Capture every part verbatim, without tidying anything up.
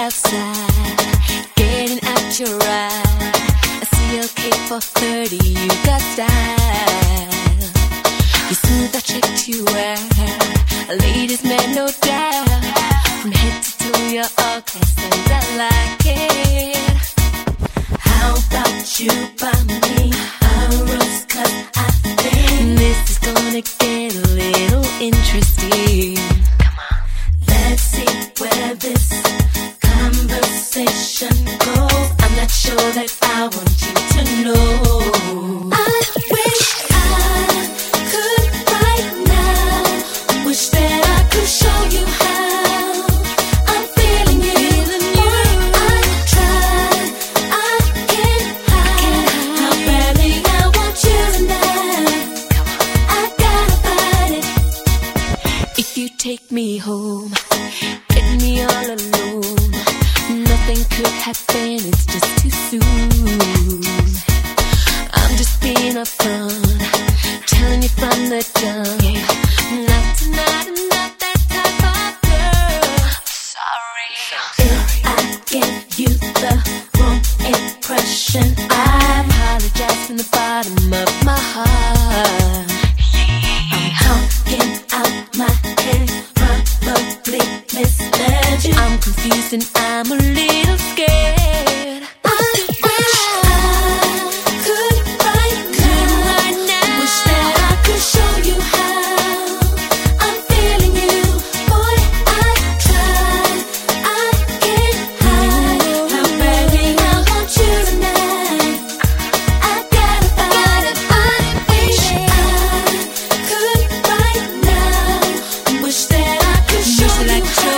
outside, getting out your ride. I see a cake for thirty, you got style. You smooth, I checked you out. A ladies' man, no doubt. From head to toe, you're all class and I like it. How about you buy me a rose, 'cause I think this is gonna get a little interesting. Come on, let's see where this conversation goes. I'm not sure that I want you to know. I wish I could right now. Wish that I could show you how I'm feeling you. Boy, I tried, I can't hide how badly I want you tonight. I gotta fight it. If you take me home, get me all alone. Nothing could happen, it's just too soon. I'm just being upfront, telling you from the jump. Not tonight, I'm not that type of girl. Sorry. If I give you the wrong impression, I apologize from the bottom of my heart. I'm talking out my head, probably misled you. I'm confused and I'm a little scared. I wish I could right now. Wish that I could show you how I'm feeling you. Boy, I tried, I can't hide how badly I want you tonight. I gotta fight it. I wish I could right now. Wish that I could show you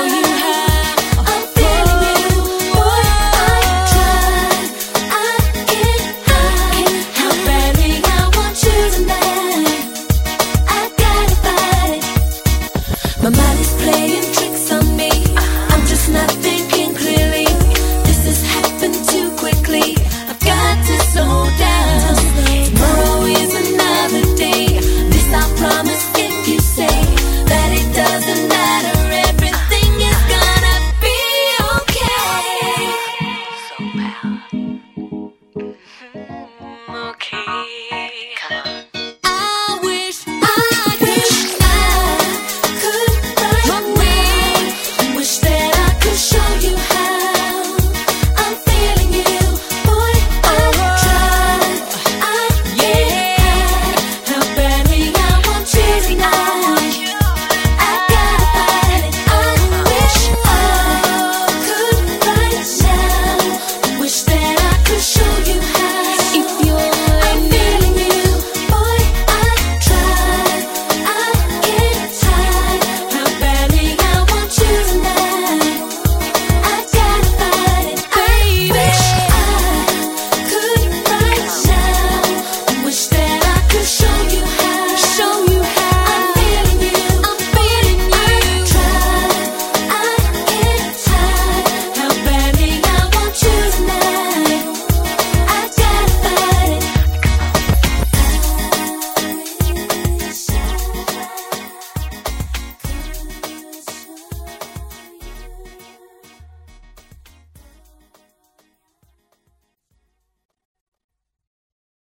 how I'm feeling you. Boy, I tried, I can't hide how badly I want you tonight. I gotta fight it. My mind is playing